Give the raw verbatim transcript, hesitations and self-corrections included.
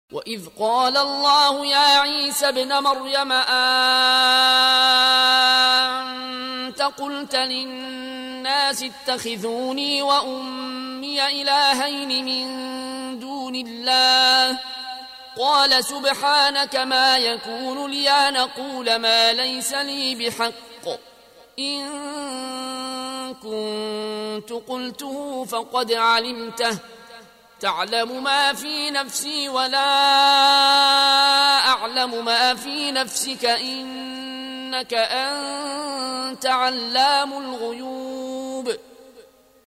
وإذ قال الله يا عيسى ابن مريم أنت قلت للناس اتخذوني وأمي إلهين من دون الله قال سبحانك ما يكون لي أن أقول ما ليس لي بحق إن كنت قلته فقد علمته تعلم ما في نفسي ولا أعلم ما في نفسك إنك أنت علام الغيوب